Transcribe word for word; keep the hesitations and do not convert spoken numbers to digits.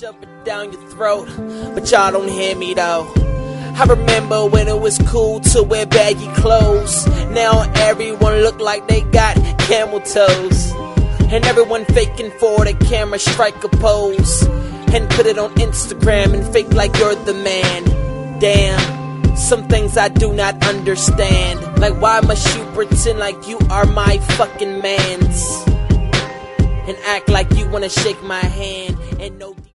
shove it down your throat, but y'all don't hear me though. I remember when it was cool to wear baggy clothes. Now everyone look like they got camel toes, and everyone faking for the camera, strike a pose and put it on Instagram and fake like you're the man. Damn, some things I do not understand. Like, why must you pretend like you are my fucking mans and act like you wanna shake my hand and no